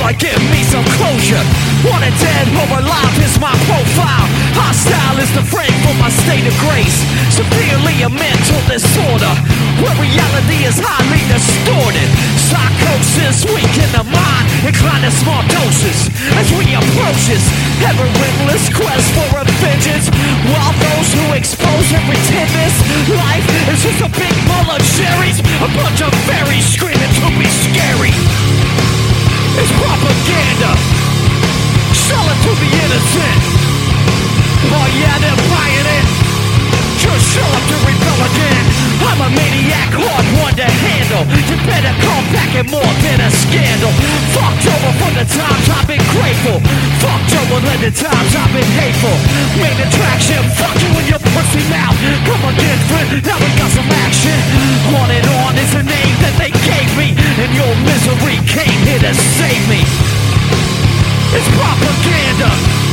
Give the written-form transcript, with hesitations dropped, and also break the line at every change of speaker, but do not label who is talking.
boy, give me some closure. Wanted dead or alive is my profile. Hostile is the frame for my state of grace. Severely a mental disorder, where reality is highly distorted. Psychosis weak in the mind, inclined to small doses. As we approach this ever-endless quest for a vengeance, while those who expose and pretend this life is just a big bowl of cherries, a bunch of fairies screaming to be scary. It's propaganda, sell it to the innocent. Oh yeah, they're buying it. Just show up to rebel again. I'm a maniac, hard one to handle. You better come back and more than a scandal. Fucked over from the times I've been grateful. Fucked over than the times I've been hateful. Main attraction, fuck you in your pussy mouth. Come again, friend, now we got some action. On and on is the name that they gave me, and your misery came here to save me. It's propaganda.